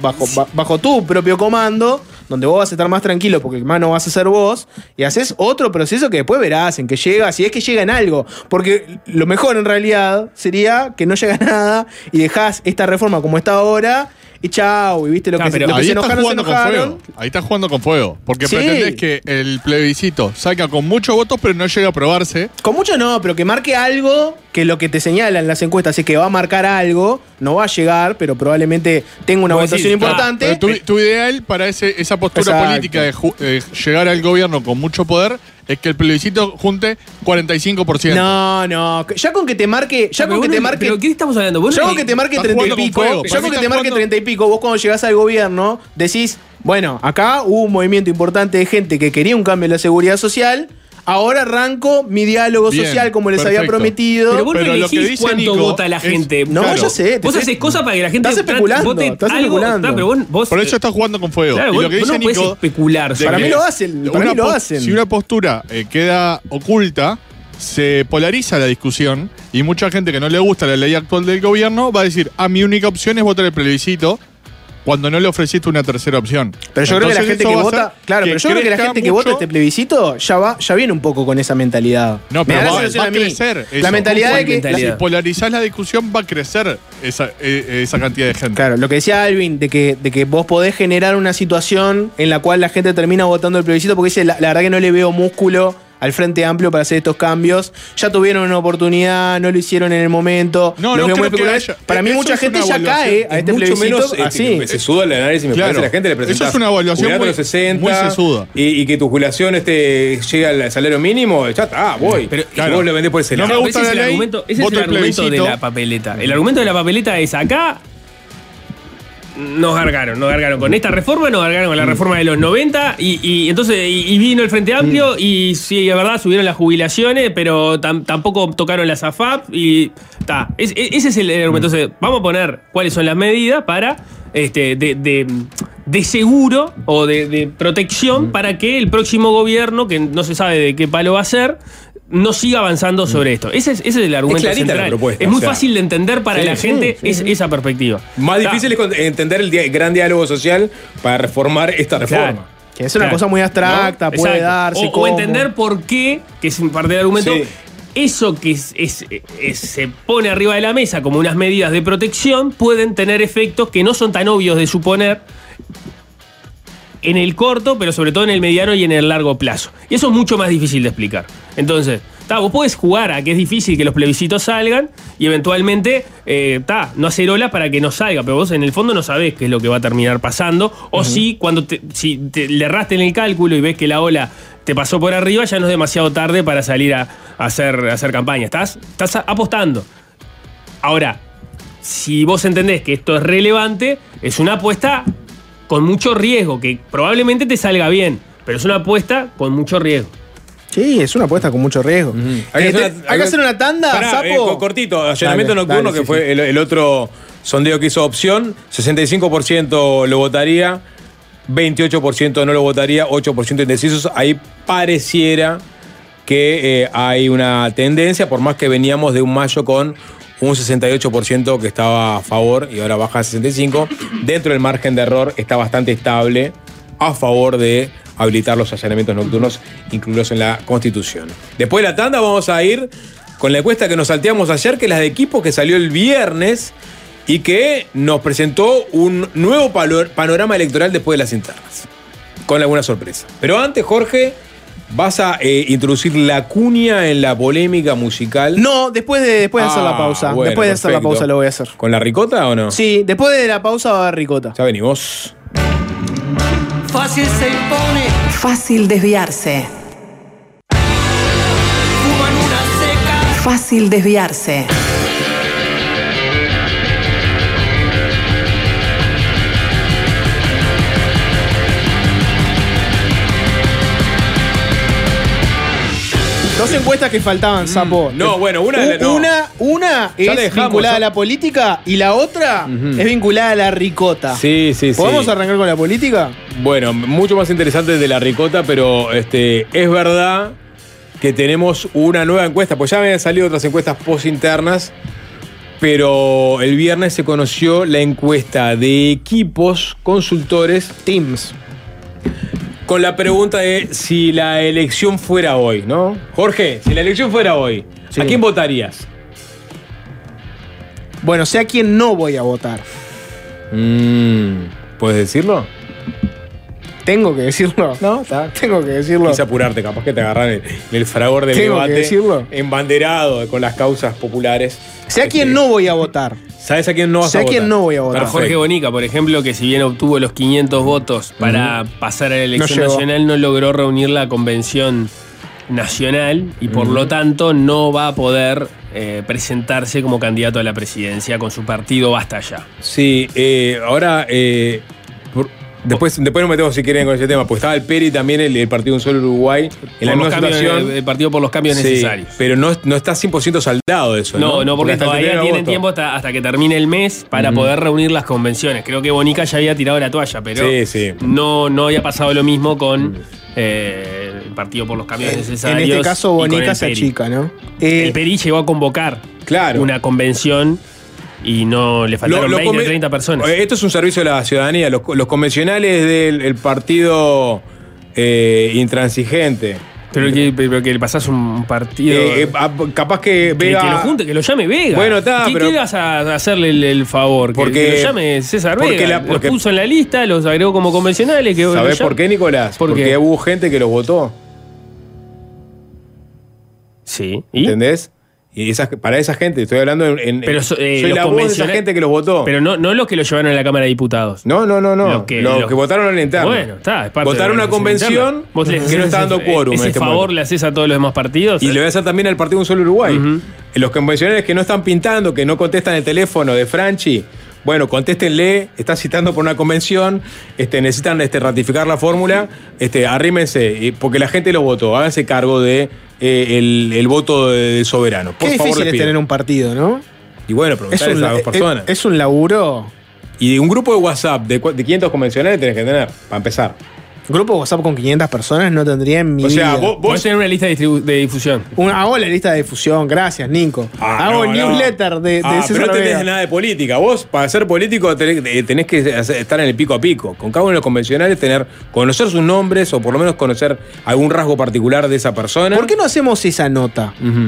comando, donde vos vas a estar más tranquilo porque más no vas a ser vos, y haces otro proceso que después verás en que llega, si es que llega en algo. Porque lo mejor en realidad sería que no llega nada y dejás esta reforma como está ahora y chau, y viste lo que se enojaron. Ahí estás jugando con fuego. Porque Sí. pretendés que el plebiscito salga con muchos votos, pero no llega a aprobarse. Con mucho no, pero que marque algo, que lo que te señalan las encuestas es que va a marcar algo, no va a llegar, pero probablemente tenga una Vos votación decís, importante. Pero tu ideal para esa postura Exacto. política de llegar al gobierno con mucho poder es que el plebiscito junte 45%. No, ya con que te marque, ¿Pero qué estamos hablando? ¿Vos ya no- con que te marque estás 30 y jugando con pico, fuego. ya Para con mí que te estás marque jugando- 30 y pico, vos cuando llegás al gobierno decís, bueno, acá hubo un movimiento importante de gente que quería un cambio en la seguridad social. Ahora arranco mi diálogo Bien, social como les había perfecto. prometido. Pero vos Pero no lo que elegís dice cuánto Nico vota la es- gente. No, Claro. yo sé. Vos haces cosas para que la gente Estás especulando, vote estás algo. especulando. No, pero vos Por eso estás jugando con fuego. Claro, y vos, lo que vos dice no podés Nico, especular. de Para que mí lo hacen, para mí lo hacen. Si una postura queda oculta, se polariza la discusión y mucha gente que no le gusta la ley actual del gobierno va a decir, mi única opción es votar el plebiscito cuando no le ofreciste una tercera opción. Pero yo creo que la Entonces gente eso que va a vota, hacer claro, pero yo creo que la crezca gente que vota mucho. este plebiscito ya viene un poco con esa mentalidad. No, Me pero da la va sensación a a mí. crecer eso. La mentalidad de que mentalidad? Si polarizás la discusión va a crecer esa cantidad de gente. Claro, lo que decía Alvin, de que vos podés generar una situación en la cual la gente termina votando el plebiscito porque dice, la verdad que no le veo músculo al Frente Amplio para hacer estos cambios. Ya tuvieron una oportunidad, no lo hicieron en el momento. No, los no veo muy creo que especulares. haya. Para mí Eso mucha es gente una ya evaluación. cae a este mucho plebiscito menos así. se suda el análisis, me Claro. parece. La gente le presenta Eso es una evaluación jubilate a muy- los 60 muy sesuda. y que tu jubilación llega al salario mínimo, ya está, voy. Pero- Si claro. vos lo vendés por ese No lado. me gusta ese es la el ley, argumento, ese es voto el el argumento de plebiscito. la papeleta. El argumento de la papeleta es acá. Nos gargaron con esta reforma, nos gargaron con la reforma de los 90 y entonces vino el Frente Amplio y sí, es verdad, subieron las jubilaciones, pero tampoco tocaron las AFAP y está. Ese es el argumento. Entonces, vamos a poner cuáles son las medidas para de seguro o de protección para que el próximo gobierno, que no se sabe de qué palo va a ser, no siga avanzando sobre esto. Ese es el argumento clarita la central. propuesta, Es muy o sea. fácil de entender para Sí, la sí, gente sí. esa perspectiva. Más Está. difícil es entender el gran diálogo social para reformar esta reforma. Claro. Que es una Claro. cosa muy abstracta, ¿No? puede Exacto. darse. O cómo. entender por qué, que es parte del argumento, Sí. eso que se pone arriba de la mesa como unas medidas de protección pueden tener efectos que no son tan obvios de suponer en el corto, pero sobre todo en el mediano y en el largo plazo. Y eso es mucho más difícil de explicar. Entonces, vos podés jugar a que es difícil que los plebiscitos salgan y eventualmente, no hacer ola para que no salga, pero vos en el fondo no sabés qué es lo que va a terminar pasando. O si cuando le erraste en el cálculo y ves que la ola te pasó por arriba, ya no es demasiado tarde para salir a hacer campaña. Estás apostando. Ahora, si vos entendés que esto es relevante, es una apuesta con mucho riesgo, que probablemente te salga bien, pero es una apuesta con mucho riesgo. Sí, es una apuesta con mucho riesgo. Hay que hacer una tanda, Pará, Sapo. cortito, allanamiento nocturno, dale, que sí, fue el otro sondeo que hizo Opción. 65% lo votaría, 28% no lo votaría, 8% indecisos. Ahí pareciera que hay una tendencia, por más que veníamos de un mayo con un 68% que estaba a favor y ahora baja a 65%. Dentro del margen de error está bastante estable a favor de habilitar los allanamientos nocturnos incluidos en la Constitución. Después de la tanda vamos a ir con la encuesta que nos salteamos ayer, que es la de equipos, que salió el viernes y que nos presentó un nuevo panorama electoral después de las internas, con alguna sorpresa. Pero antes, Jorge, vas a introducir la cuña en la polémica musical. No, después de hacer la pausa. Bueno, después de hacer la perfecto. pausa lo voy a hacer. ¿Con la ricota o no? Sí, después de la pausa va a haber ricota. Ya venimos. Fácil se impone, Fácil desviarse. fuman una seca. Fácil desviarse. Dos encuestas que faltaban, Sapo. No, bueno, una no. Una Ya la es dejamos, vinculada ¿no? a la política y la otra es vinculada a la ricota. Sí. ¿Podemos arrancar con la política? Bueno, mucho más interesante de la ricota, pero es verdad que tenemos una nueva encuesta, pues ya habían salido otras encuestas post-internas, pero el viernes se conoció la encuesta de equipos consultores Teams. con la pregunta de si la elección fuera hoy, ¿no? Jorge, si la elección fuera hoy, Sí. ¿a quién votarías? Bueno, sé a quién no voy a votar. ¿Puedes decirlo? Tengo que decirlo. No, está. Tengo que decirlo. Quise apurarte, capaz que te agarran en el fragor del Tengo que debate. decirlo. Embanderado con las causas populares. Sé a quién no voy a votar. ¿Sabes a quién no vas Sé a a votar? quién no voy a votar. Perfecto. Jorge Bonica, por ejemplo, que si bien obtuvo los 500 votos para pasar a la elección llegó. nacional, no logró reunir la convención nacional y por lo tanto no va a poder presentarse como candidato a la presidencia con su partido Basta Ya. Sí, ahora. Después nos metemos si quieren con ese tema, porque estaba el PERI también, el Partido Un Solo Uruguay, en la Por los misma cambios, situación. el partido por los cambios Sí, necesarios. pero no está 100% saldado eso, ¿no? No, porque hasta el todavía 1 de tienen agosto. tiempo hasta que termine el mes para poder reunir las convenciones. Creo que Bonica ya había tirado la toalla, pero Sí. no había pasado lo mismo con el Partido por los Cambios En Necesarios. este caso, y con Bonica el se PERI. achica, ¿no? El PERI llegó a convocar Claro. una convención y no le faltaron 20 o 30 personas. Esto es un servicio de la ciudadanía. Los convencionales del partido intransigente. Pero que le pasás un partido. Capaz que que Vega. lo junte, que lo llame Vega. Bueno, está, ¿Qué, pero- ¿Qué vas a hacerle el favor? Porque- que lo llame César porque Vega. porque- los puso en la lista, los agregó como convencionales. Que ¿Sabés lo por qué, Nicolás? ¿Por Porque qué? hubo gente que los votó. Sí. ¿Y? ¿Entendés? Y para esa gente, estoy hablando Pero soy los la voz de esa convencionales- gente que los votó. Pero no los que lo llevaron a la Cámara de Diputados. No. Los que- Los que votaron en la interna. Bueno, está, es parte Votaron de la una convención interna. Vos le que haces no está dando quórum en Ese este favor momento. le haces a todos los demás partidos. Y le voy a hacer también al Partido Un Solo Uruguay. Ujú. Los convencionales que no están pintando, que no contestan el teléfono de Franchi, bueno, contéstenle, está citando por una convención, necesitan ratificar la fórmula, arrímense, porque la gente los votó, háganse cargo de el voto del soberano. Por Qué favor, difícil les es pido. tener un partido, ¿no? Y bueno, preguntarles a dos personas. Es un laburo. Y un grupo de WhatsApp de 500 convencionales tenés que tener, para empezar. Un grupo de WhatsApp con 500 personas no tendría en mi O sea, vida. Vos tenés una lista de difusión. Hago la lista de difusión, gracias, Nico. Hago el newsletter de pero César no tenés Vega. nada de política. Vos, para ser político, tenés que estar en el pico a pico. Con cada uno de los convencionales, conocer sus nombres o por lo menos conocer algún rasgo particular de esa persona. ¿Por qué no hacemos esa nota? Ujú.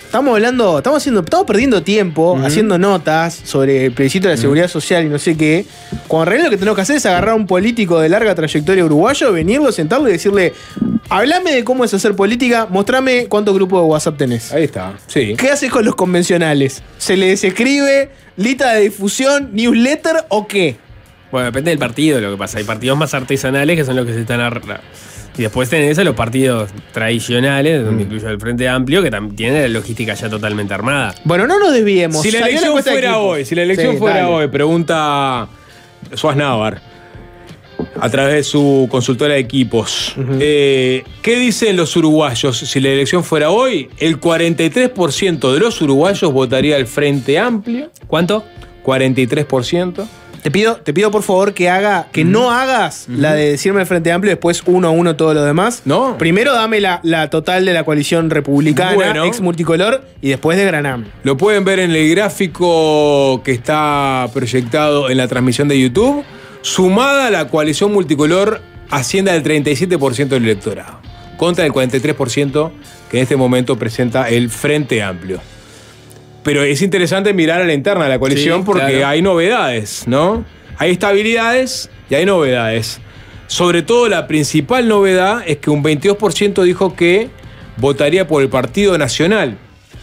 Estamos perdiendo tiempo haciendo notas sobre el plebiscito de la seguridad social y no sé qué. Cuando en realidad lo que tenemos que hacer es agarrar a un político de larga trayectoria uruguayo, venirlo, sentarlo y decirle: hablame de cómo es hacer política, mostrame cuántos grupos de WhatsApp tenés. Ahí está, sí. ¿Qué haces con los convencionales? ¿Se les escribe lista de difusión, newsletter o qué? Bueno, depende del partido lo que pasa. Hay partidos más artesanales que son los que se están y después tenés a los partidos tradicionales, donde incluye el Frente Amplio, que también tiene la logística ya totalmente armada. Bueno, no nos desviemos. Si la elección fuera hoy, pregunta Suaz Navar a través de su consultora de equipos. ¿Qué dicen los uruguayos? Si la elección fuera hoy, el 43% de los uruguayos votaría al Frente Amplio. ¿Cuánto? 43%. Te pido por favor que no hagas la de decirme el Frente Amplio y después 1-1 todo lo demás. No. Primero dame la total de la coalición republicana, ex multicolor, y después desgraname. Lo pueden ver en el gráfico que está proyectado en la transmisión de YouTube. Sumada la coalición multicolor asciende al 37% del electorado, contra el 43% que en este momento presenta el Frente Amplio. Pero es interesante mirar a la interna de la coalición porque hay novedades, ¿no? Hay estabilidades y hay novedades. Sobre todo la principal novedad es que un 22% dijo que votaría por el Partido Nacional,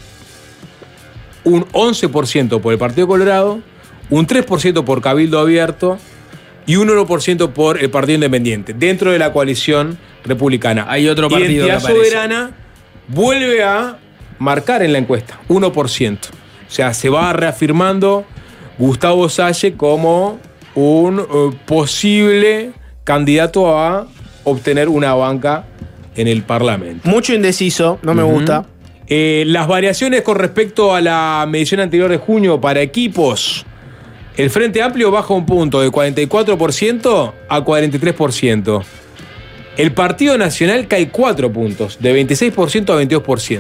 un 11% por el Partido Colorado, un 3% por Cabildo Abierto y un 1% por el Partido Independiente, dentro de la coalición republicana. Hay otro partido Identidad que aparece. Soberana vuelve a marcar en la encuesta, 1%. O sea, se va reafirmando Gustavo Salle como un posible candidato a obtener una banca en el Parlamento. Mucho indeciso, no me gusta. Las variaciones con respecto a la medición anterior de junio para equipos. El Frente Amplio baja un punto de 44% a 43%. El Partido Nacional cae 4 puntos, de 26% a 22%.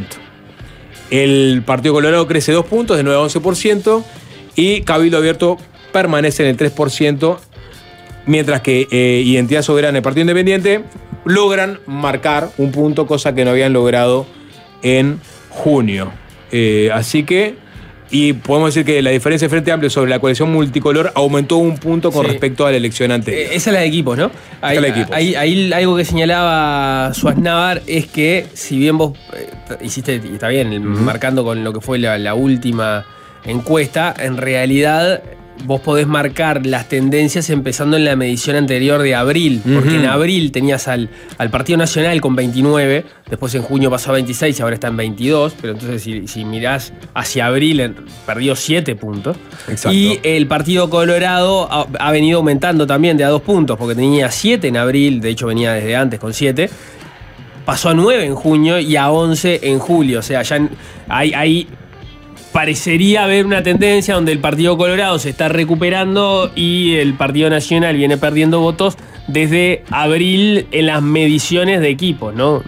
El Partido Colorado crece 2 puntos, de 9 a 11%. Y Cabildo Abierto permanece en el 3%. Mientras que Identidad Soberana y el Partido Independiente logran marcar un punto, cosa que no habían logrado en junio. Así que... Y podemos decir que la diferencia de Frente Amplio sobre la coalición multicolor aumentó un punto con respecto a la elección anterior. Esa es la de equipos, ¿no? Ahí algo que señalaba Suaz Navar es que si bien vos hiciste, y está bien, marcando con lo que fue la última encuesta, en realidad vos podés marcar las tendencias empezando en la medición anterior de abril, porque en abril tenías al Partido Nacional con 29, después en junio pasó a 26 y ahora está en 22, pero entonces si mirás hacia abril perdió 7 puntos. Exacto. Y el Partido Colorado ha venido aumentando también de a 2 puntos, porque tenía 7 en abril, de hecho venía desde antes con 7, pasó a 9 en junio y a 11 en julio, o sea, ya hay parecería haber una tendencia donde el Partido Colorado se está recuperando y el Partido Nacional viene perdiendo votos desde abril en las mediciones de equipos, ¿no?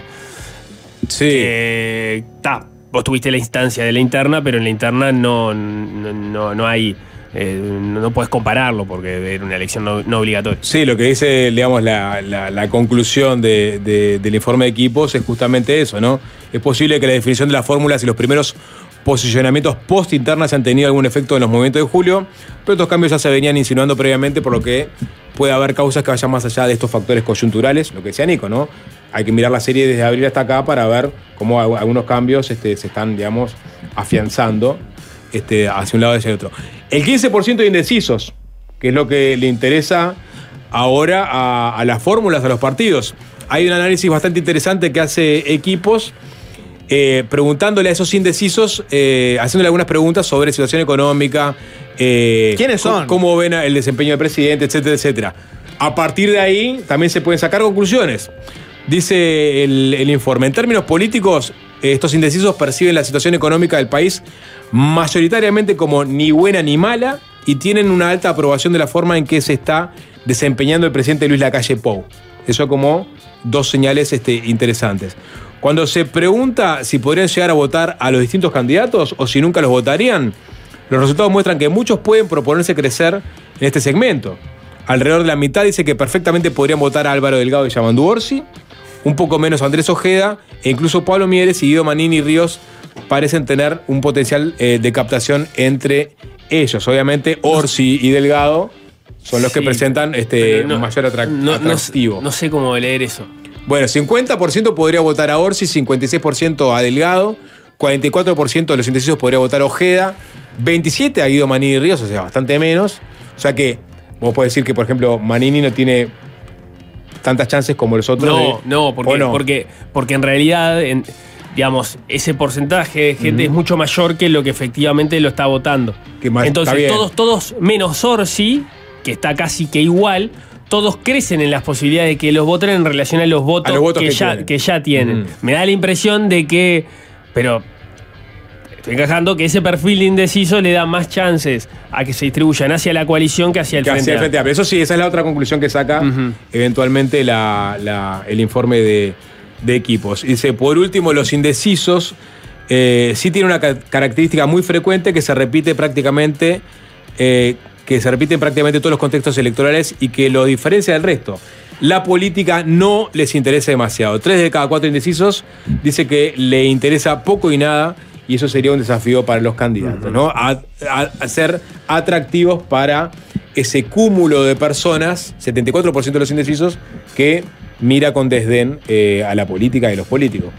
Sí. Vos tuviste la instancia de la interna, pero en la interna no hay... no puedes compararlo porque era una elección no obligatoria. Sí, lo que dice, digamos, la conclusión del informe de equipos es justamente eso, ¿no? Es posible que la definición de las fórmulas y los primeros posicionamientos post-internas han tenido algún efecto en los movimientos de julio, pero estos cambios ya se venían insinuando previamente, por lo que puede haber causas que vayan más allá de estos factores coyunturales, lo que decía Nico, ¿no? Hay que mirar la serie desde abril hasta acá para ver cómo algunos cambios se están, digamos, afianzando hacia un lado y hacia el otro. El 15% de indecisos, que es lo que le interesa ahora a las fórmulas, a los partidos. Hay un análisis bastante interesante que hace equipos preguntándole a esos indecisos, haciéndole algunas preguntas sobre situación económica. ¿Quiénes son? Cómo ven el desempeño del presidente, etcétera, etcétera. A partir de ahí también se pueden sacar conclusiones. Dice el informe, en términos políticos, estos indecisos perciben la situación económica del país mayoritariamente como ni buena ni mala y tienen una alta aprobación de la forma en que se está desempeñando el presidente Luis Lacalle Pou. Eso como dos señales interesantes. Cuando se pregunta si podrían llegar a votar a los distintos candidatos o si nunca los votarían, los resultados muestran que muchos pueden proponerse crecer en este segmento. Alrededor de la mitad dice que perfectamente podrían votar a Álvaro Delgado y Yamandu Orsi, un poco menos a Andrés Ojeda, e incluso Pablo Mieres y Guido Manini Ríos parecen tener un potencial de captación entre ellos. Obviamente, Orsi y Delgado son los que Sí, presentan pero mayor atractivo. No sé cómo leer eso. Bueno, 50% podría votar a Orsi, 56% a Delgado, 44% de los indecisos podría votar a Ojeda, 27% a Guido Manini Ríos, o sea, bastante menos. O sea que vos podés decir que, por ejemplo, Manini no tiene tantas chances como los otros. Porque en realidad, digamos, ese porcentaje de gente es mucho mayor que lo que efectivamente lo está votando. Entonces, todos menos Orsi, que está casi que igual, todos crecen en las posibilidades de que los voten en relación a los votos, que ya tienen. Me da la impresión de que, pero estoy encajando, que ese perfil de indeciso le da más chances a que se distribuyan hacia la coalición que hacia el Frente Amplio. Eso sí, esa es la otra conclusión que saca eventualmente el informe de equipos. Dice, por último, los indecisos sí tienen una característica muy frecuente que se repite prácticamente en prácticamente todos los contextos electorales y que lo diferencia del resto. La política no les interesa demasiado. 3 de cada 4 indecisos dice que le interesa poco y nada, y eso sería un desafío para los candidatos, ¿no? A ser atractivos para ese cúmulo de personas, 74% de los indecisos, que mira con desdén a la política y los políticos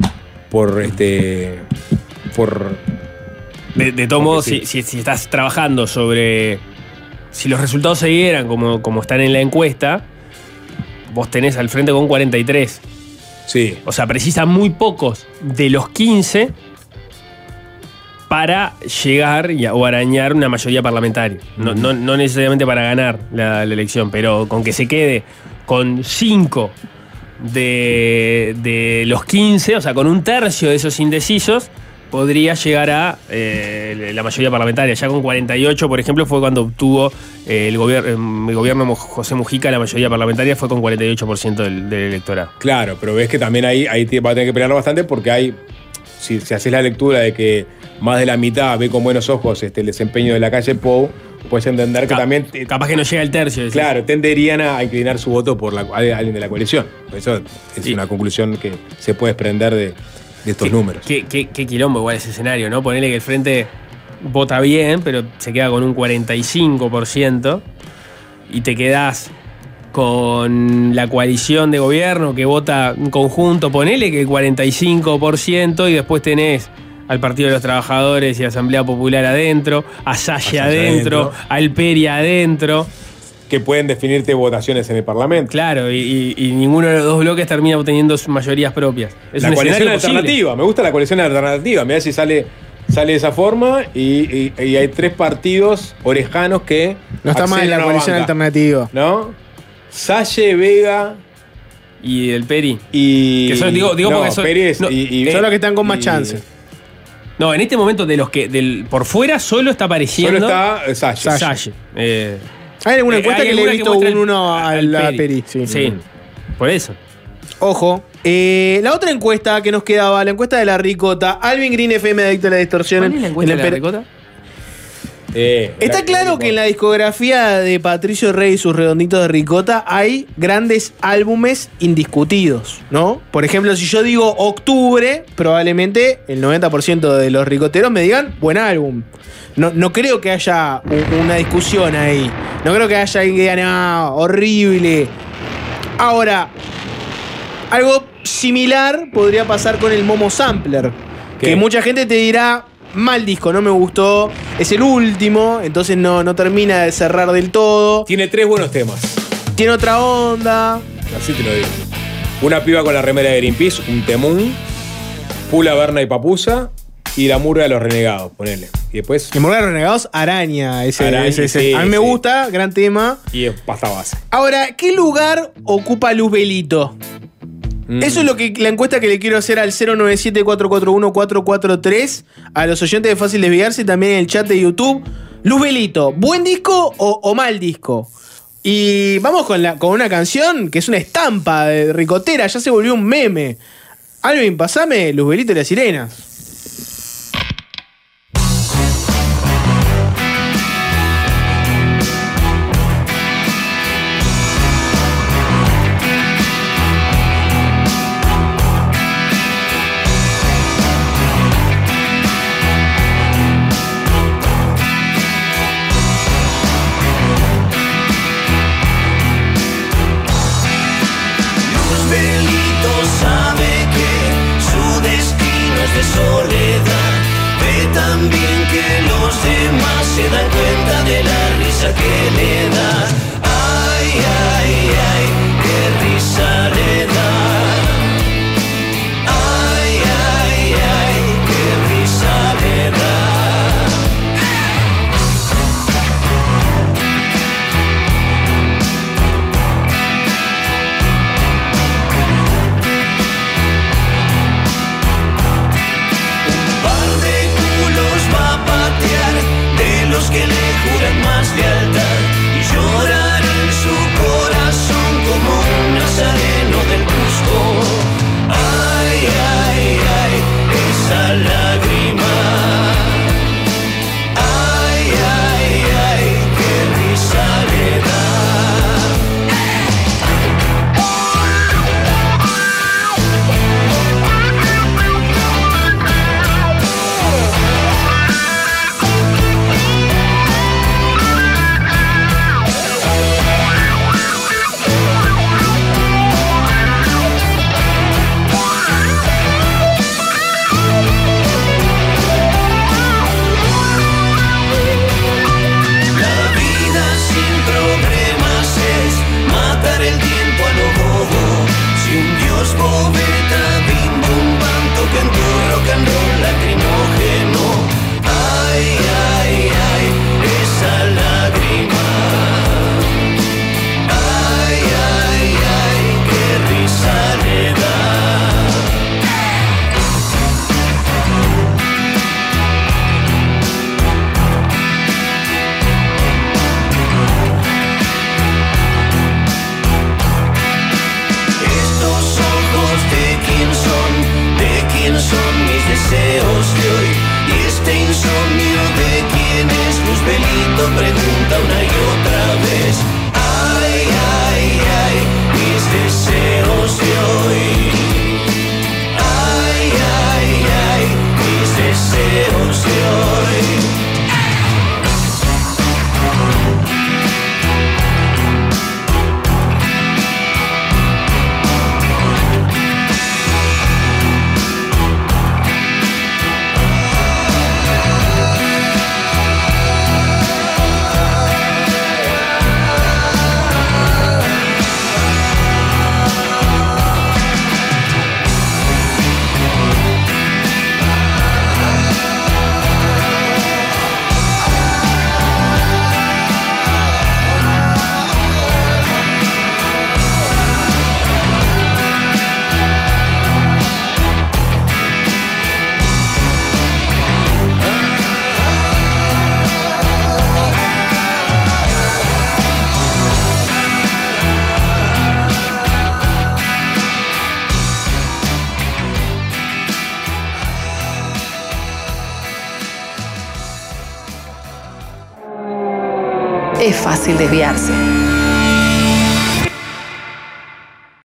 De todo modo, si estás trabajando sobre si los resultados se dieran como están en la encuesta, vos tenés al frente con 43. Sí. O sea, precisan muy pocos de los 15 para llegar o arañar una mayoría parlamentaria. No necesariamente para ganar la elección, pero con que se quede con 5 de los 15, o sea, con un tercio de esos indecisos, podría llegar a la mayoría parlamentaria. Ya con 48, por ejemplo, fue cuando obtuvo el gobierno de José Mujica, la mayoría parlamentaria fue con 48% del electorado. Claro, pero ves que también ahí va a tener que pelearlo bastante porque hay, si haces la lectura de que más de la mitad ve con buenos ojos el desempeño de la calle Pou, puedes entender que también... Capaz que no llega el tercio. ¿Decís? Claro, tenderían a inclinar su voto por alguien de la coalición. Eso es una conclusión que se puede desprender de estos números. Qué quilombo igual ese escenario, ¿no? Ponele que el Frente vota bien, pero se queda con un 45% y te quedás con la coalición de gobierno que vota en conjunto, ponele que el 45%, y después tenés al Partido de los Trabajadores y Asamblea Popular adentro, a Salle adentro, al Peri adentro. Que pueden definirte votaciones en el Parlamento. Claro, y ninguno de los dos bloques termina obteniendo sus mayorías propias. Es la coalición alternativa, me gusta la coalición alternativa. Mirá si sale de esa forma y hay 3 partidos orejanos que... No está mal la coalición alternativa. ¿No? Salle, Vega... Y el Peri. Y... Que son, digo porque son... Peri son los que están con más chance. No, en este momento de los que por fuera solo está apareciendo... Solo está Salle. Hay alguna encuesta que le he visto un 1 al Peri. Sí, por eso. Ojo. La otra encuesta que nos quedaba, la encuesta de la Ricota. Alvin Green FM, adicto a la distorsión. ¿Cuál es la encuesta de la Ricota? Está claro que en la discografía de Patricio Rey y sus redonditos de Ricota hay grandes álbumes indiscutidos, ¿no? Por ejemplo, si yo digo Octubre, probablemente el 90% de los ricoteros me digan buen álbum. No creo que haya una discusión ahí. No creo que haya alguien que diga, no, horrible. Ahora, algo similar podría pasar con el Momo Sampler. Que mucha gente te dirá, mal disco, no me gustó. Es el último, entonces no termina de cerrar del todo. Tiene 3 buenos temas. Tiene otra onda. Así te lo digo. Una piba con la remera de Greenpeace, un temún. Pula, Berna y Papusa. Y la murga de los renegados, ponele. Y después... La murga de los renegados, Araña. Ese. Sí, a mí me gusta, gran tema. Y es pasta base. Ahora, ¿qué lugar ocupa Luz Belito? Eso es la encuesta que le quiero hacer al 097-441-443 a los oyentes de Fácil Desviarse y también en el chat de YouTube. Luz Belito, ¿buen disco o mal disco? Y vamos con una canción que es una estampa de ricotera, ya se volvió un meme. Alvin, pasame Luz Belito y las sirenas. de soledad. Ve también que los demás se dan cuenta de la risa que le da. Ay, ay, ay, qué risa le da. Ay, ay, ay, qué risa le da. Que le juran más lealtad y llorar en su corazón como un nazareno del Cusco. Ay, ay, ay, esa lágrima. Ay, ay, ay, qué risa le da. Bobeta, bim bum bam, toquen tu rock and roll lacrimógeno. Ay, ay, ay, esa lágrima. Ay, ay, ay, qué risa le da. Son mis deseos de hoy y este insomnio de quién es. Luz Belito pregunta una y otra vez. Ay, ay, ay, mis deseos de hoy. Ay, ay, ay, mis deseos de hoy. Es fácil desviarse.